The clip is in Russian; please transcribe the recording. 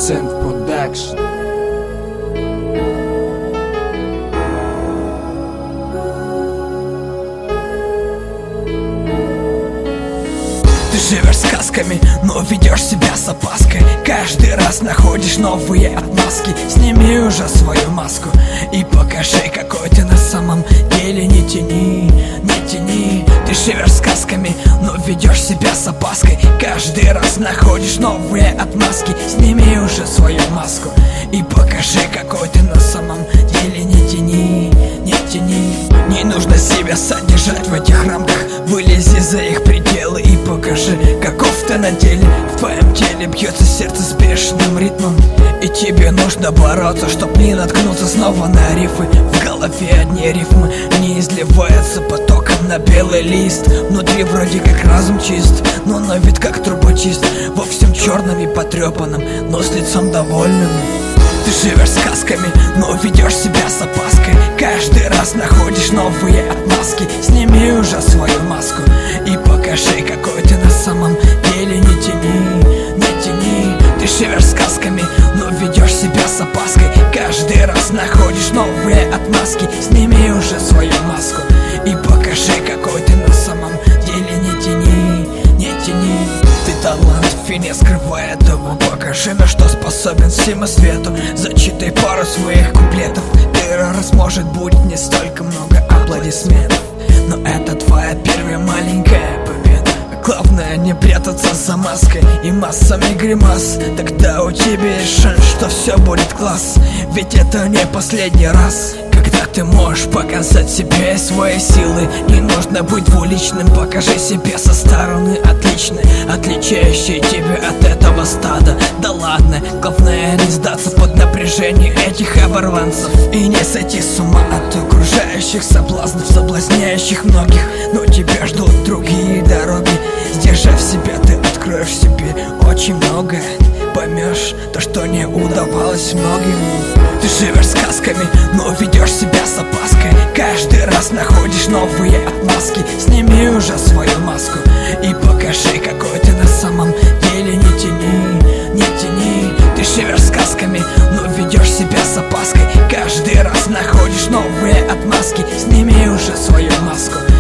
Акцент Продакшн. Ты живешь сказками, но ведешь себя с опаской. Каждый раз находишь новые отмазки. Сними уже свою маску и покажи, какой ты на самом деле. Не тяни, не тяни. Ты живешь сказками, но ведешь себя с опаской. Каждый раз находишь новые отмазки. Сними уже свою маску и покажи, какой ты на самом деле. Не тяни, не тяни. Не нужно себя содержать в этих рамках. Вылези за их пределы и покажи, каков ты на деле. В твоем теле бьется сердце с бешеным ритмом, и тебе нужно бороться, чтоб не наткнуться снова на рифы. В голове одни рифмы, они изливаются потоком на белый лист. Внутри вроде как разум чист, но на вид как трубочист. Во всем черном и потрепанном, но с лицом довольным. Ты живешь сказками, но ведешь себя с опаской. Каждый раз находишь новые отмазки. Сними уже свою маску и покажи, какой ты на самом деле. Не тяни, не тяни. Ты живешь сказками, но ведешь себя с опаской. Каждый раз находишь новые отмазки. Сними уже свою маску и покажи, какой ты на самом деле. Не тяни, не тяни. Ты талант в фине, скрывая его. Покажи, на что способен всему свету. Зачитай пару своих куплетов. Первый раз, может, будет не столько много аплодисментов, но это твоя первая маленькая победа. Главное не прятаться за маской и массами гримас. Тогда у тебя есть шанс, что все будет класс. Ведь это не последний раз, когда ты можешь показать себе свои силы. Не нужно быть двуличным, покажи себе со стороны отличный, отличающий тебя от этого стада. Да ладно, главное не сдаться под напряжение этих оборванцев и не сойти с ума от окружающих соблазнов, соблазняющих многих. Но тебя ждут другие дороги. Сдержав себя, ты откроешь себе очень многое. Поймешь то, что не удавалось многим. Ты живешь сказками, но ведешь себя с опаской. Каждый раз находишь новые отмазки. Сними уже свою маску и покажи, какой ты на самом деле. Не тяни, не тяни. Ты живешь сказками, но ведешь себя с опаской. Каждый раз находишь новые отмазки. Сними уже свою маску